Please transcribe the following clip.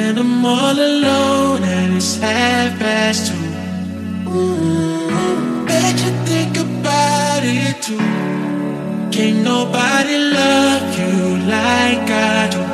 and I'm all alone and it's 2:30. Bet you think about it too. Can't nobody love you like I do.